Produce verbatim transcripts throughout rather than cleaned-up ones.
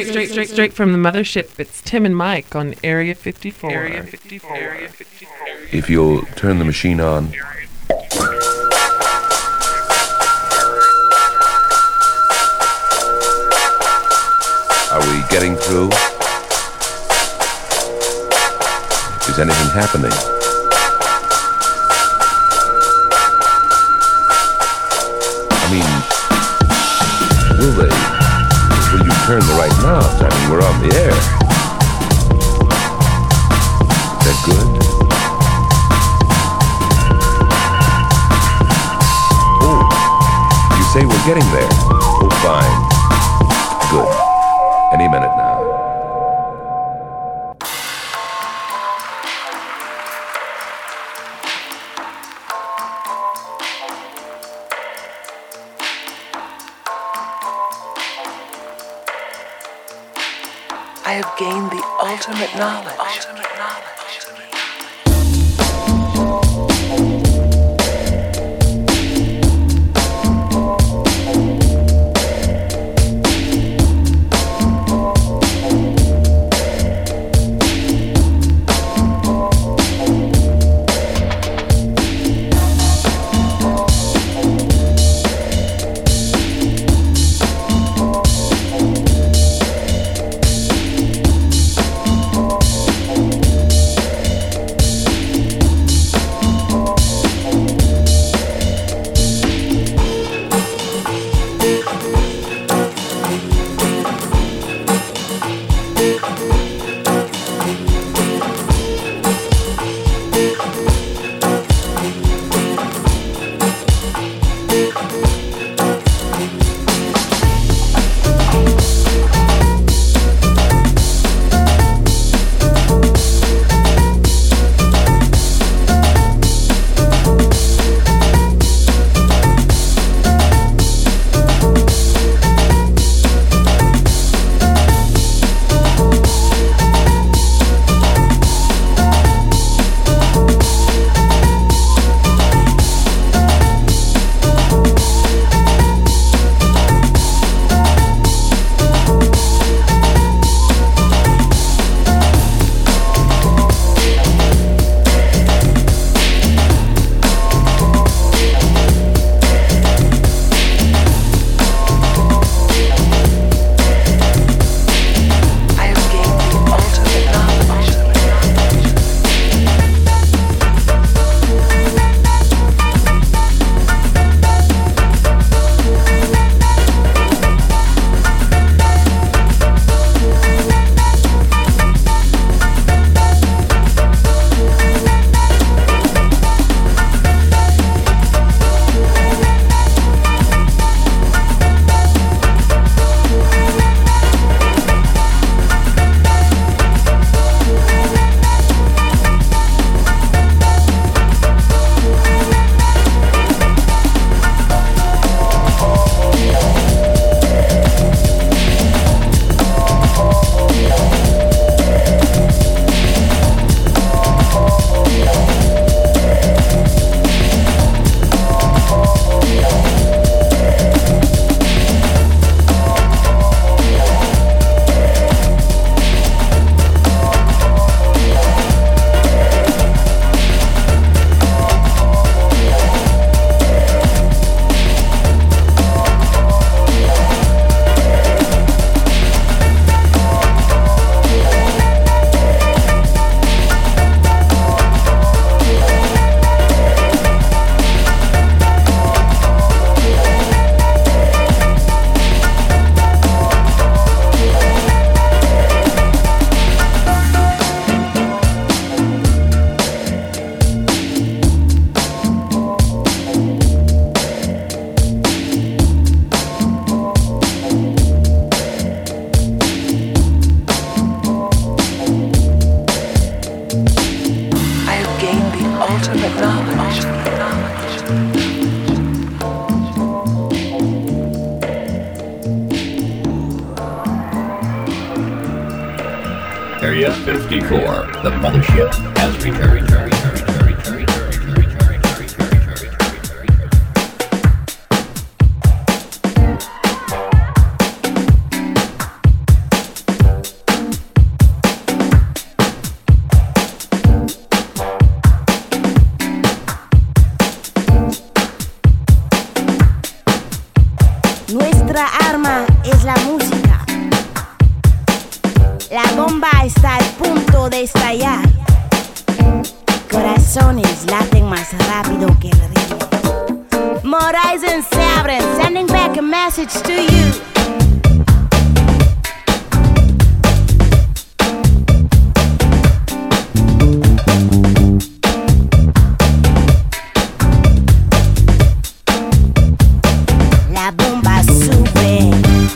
straight, straight, straight, straight from the mothership. It's Tim and Mike on Area fifty-four. Area fifty-four. Area fifty-four. If you'll turn the machine on. Are we getting through? Is anything happening? I mean, will they? Will you turn the right knobs? I mean, we're on the air. Is that good? Oh, you say we're getting there. Oh, fine. Good. Any minute now. I have gained the ultimate knowledge. Ultimate knowledge. Area fifty-four, the mothership has returned. Nuestra arma es la música. La bomba está al punto de estallar. Corazones laten más rápido que el ritmo. Horizons se abren, sending back a message to you. La bomba sube.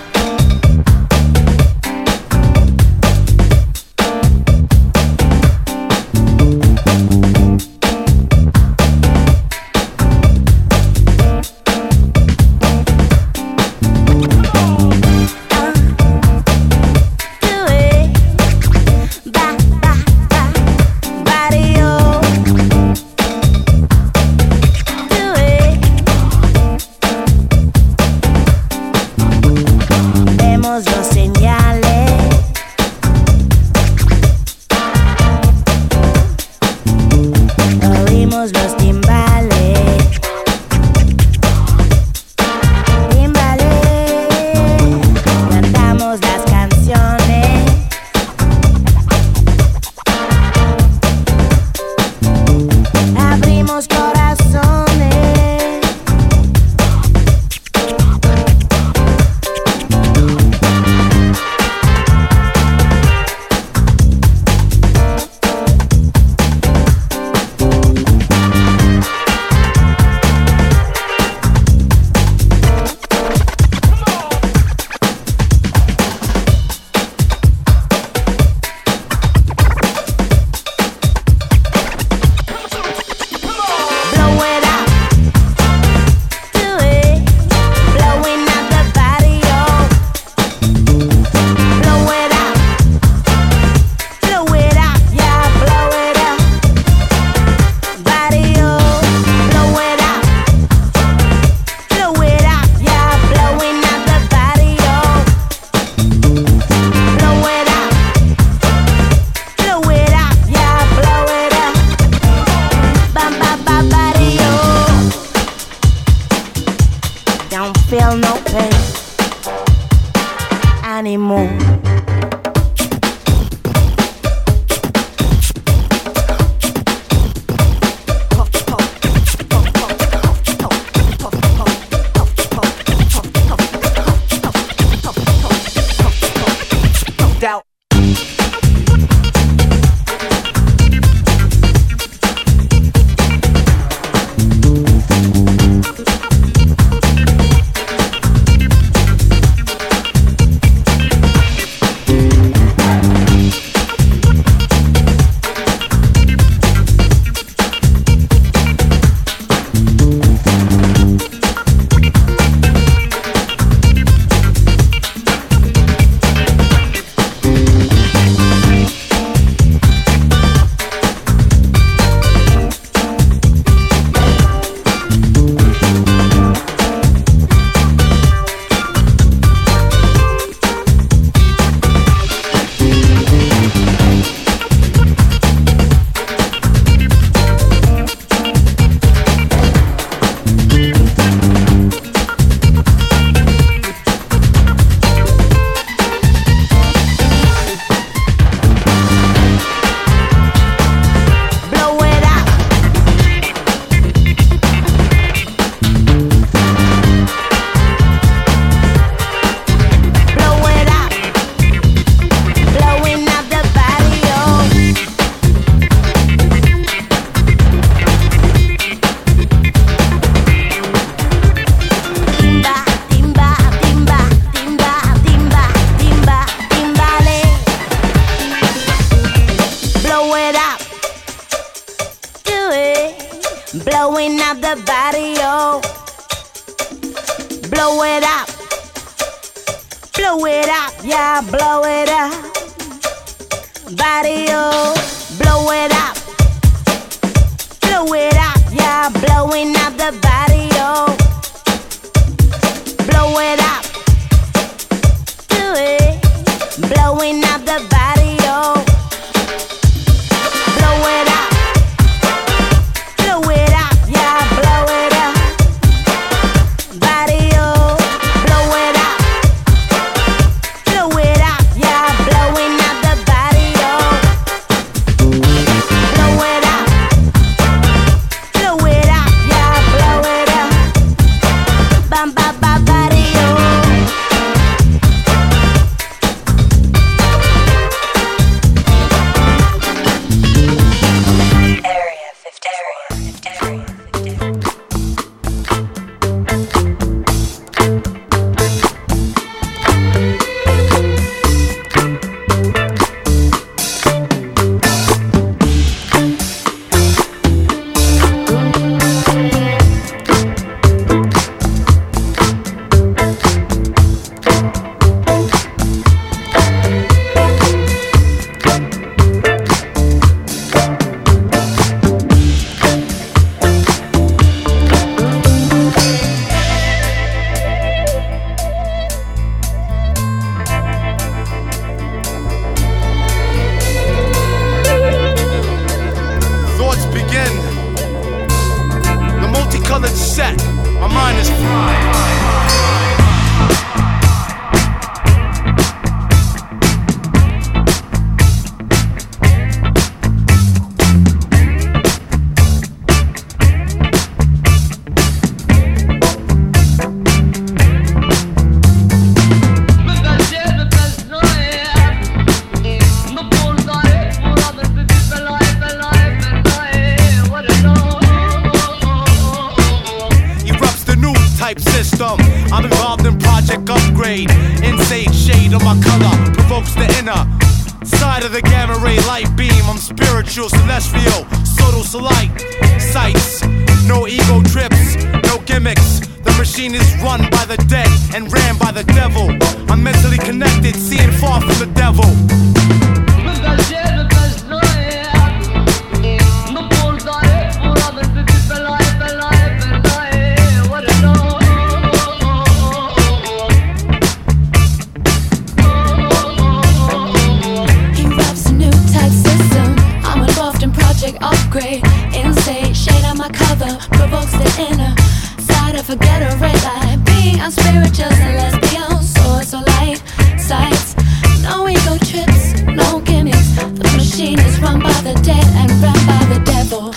Blowing up the body, oh. Blow it up. Blow it up, yeah, blow it up. Body, oh. Blow it up. Blow it up, yeah, blowing up the body, oh. Blow it up. Do it. Blowing up the body, oh. Blow it up. Blow it up, yeah, blow it up. Body, oh. Blow upgrade. Insane shade of my color provokes the inner side of the gamma ray light beam. I'm spiritual, celestial, subtle light. Sights, no ego trips, no gimmicks. The machine is run by the dead and ran by the devil. I'm mentally connected, seeing far from the devil. Upgrade, insane shade on my cover provokes the inner side of forget a red light. Being I'm spiritual, celestial, source or light. Sights, no ego trips, no gimmicks. The machine is run by the dead and run by the devil.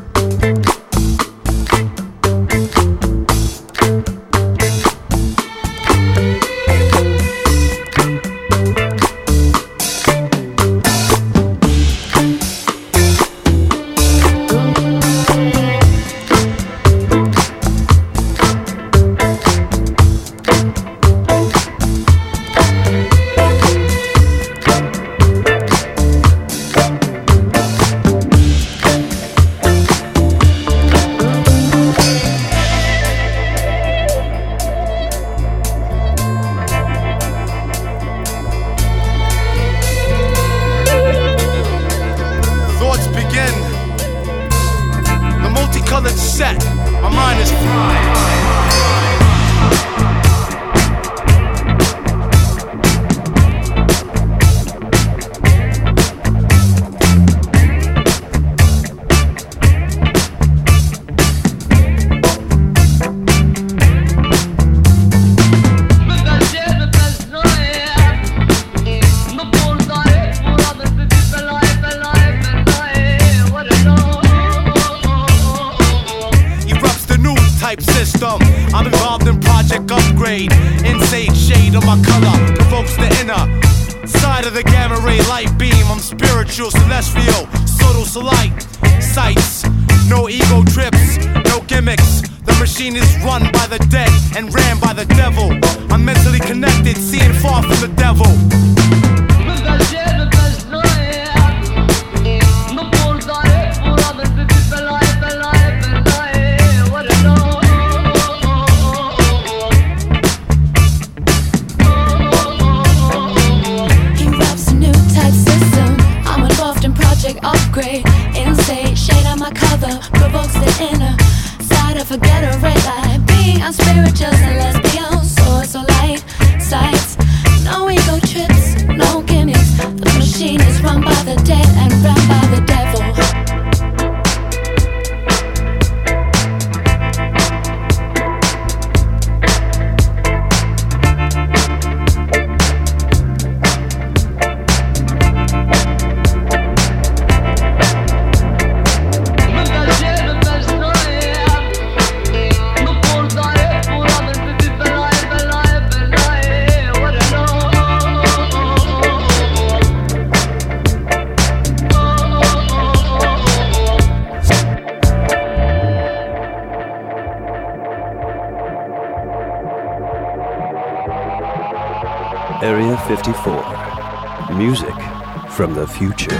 Area fifty-four. Music from the future.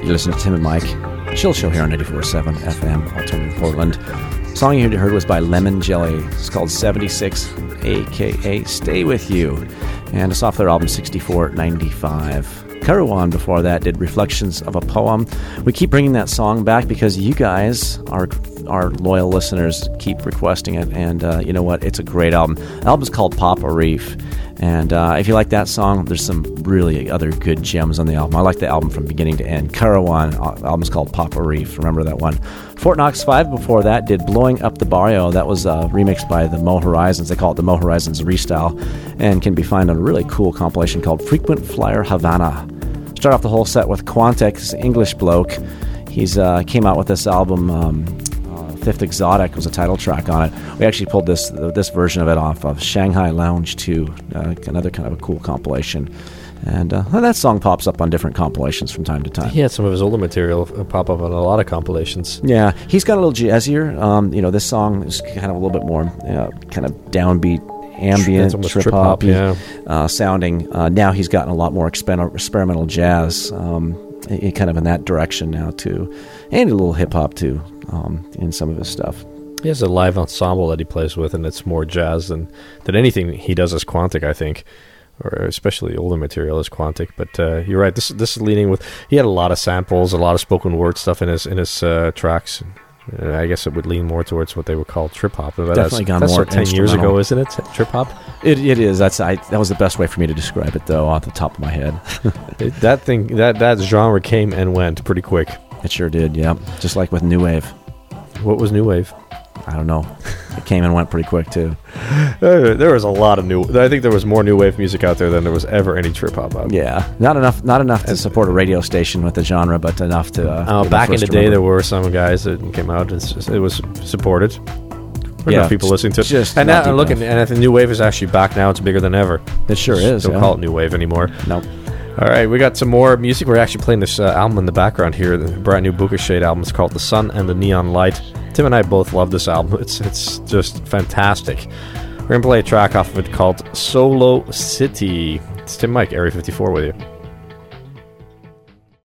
You listen to Tim and Mike. Chill Show here on ninety-four point seven F M, Alternative Portland. The song you heard was by Lemon Jelly. It's called seventy-six, a k a. Stay With You. And it's off their album sixty-four ninety-five. Karawan before that did Reflections of a Poem. We keep bringing that song back because you guys, our our loyal listeners, keep requesting it. And uh, you know what? It's a great album. The album's called Papa Reef. And uh, if you like that song, there's some really other good gems on the album. I like the album from beginning to end. Karawan, uh, album's called Papa Reef. Remember that one. Fort Knox five before that did Blowing Up the Barrio. That was uh, remixed by the Mo Horizons. They call it the Mo Horizons Restyle, and can be found on a really cool compilation called Frequent Flyer Havana. Start off the whole set with Quantic, English bloke. He's uh, came out with this album. Um, Fifth Exotic was a title track on it. We actually pulled this this version of it off of Shanghai Lounge two, uh, another kind of a cool compilation. And uh, that song pops up on different compilations from time to time. He had some of his older material pop up on a lot of compilations. Yeah, he's got a little jazzier. Um, you know, this song is kind of a little bit more uh, kind of downbeat, ambient, trip hop, yeah. uh, sounding. Uh, now he's gotten a lot more exper- experimental jazz, um, it, kind of in that direction now too, and a little hip hop too. Um, in some of his stuff. He has a live ensemble that he plays with, and it's more jazz than, than anything he does as Quantic, I think, or especially older material as Quantic. But uh, you're right, this this is leading with, he had a lot of samples, a lot of spoken word stuff in his in his uh, tracks. Uh, I guess it would lean more towards what they would call trip hop. But Definitely that's, gone that's more sort of ten years ago, isn't it? Trip hop. It it is. That's I. That was the best way for me to describe it, though, off the top of my head. it, that thing, that that genre came and went pretty quick. It sure did. Yeah, just like with new wave. What was new wave? I don't know. It came and went pretty quick too. Uh, there was a lot of new. I think there was more new wave music out there than there was ever any trip hop out. Yeah, not enough. Not enough to support a radio station with the genre, but enough to. Uh, uh, back in the day, there were some guys that came out and just, it was supported. There yeah, enough people listening to it. Just and now looking, and I think new wave is actually back now. It's bigger than ever. It sure is. Don't yeah. call it new wave anymore. Nope. All right, we got some more music. We're actually playing this uh, album in the background here, the brand new Booka Shade album. It's called The Sun and the Neon Light. Tim and I both love this album. It's it's just fantastic. We're going to play a track off of it called Solo City. It's Tim Mike, Area fifty-four with you.